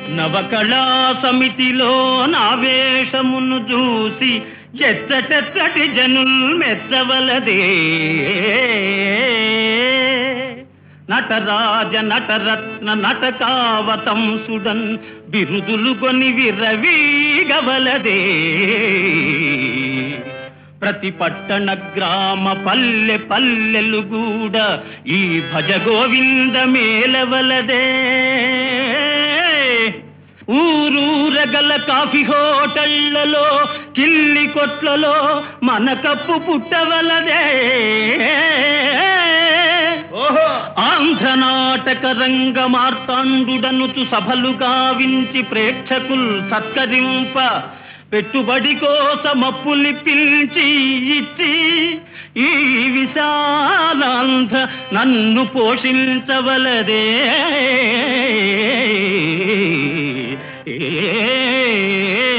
నవకళా సమితిలో నావేశమును చూసి ఎచ్చటెచ్చటి జనుల్ మెచ్చవలదే. నటరాజ నటరత్న నటకావతంసుడన్ బిరుదులు కొని విరవీగవలదే. ప్రతి పట్టణ గ్రామ పల్లె పల్లెలు కూడా ఈ భజ గోవింద మేలవలదే. ఊరూరగల కాఫీ హోటళ్లలో కిల్లి కొట్లలో మన కప్పు పుట్టవలదే. ఆంధ్ర నాటక రంగ మార్తాండుడనుచు సభలు గావించి ప్రేక్షకుల్ సత్కరింప పెట్టుబడి కోసమప్పులి పిలిచి ఇచ్చి ఈ విశాలాంధ్ర నన్ను పోషించవలదే. ఏ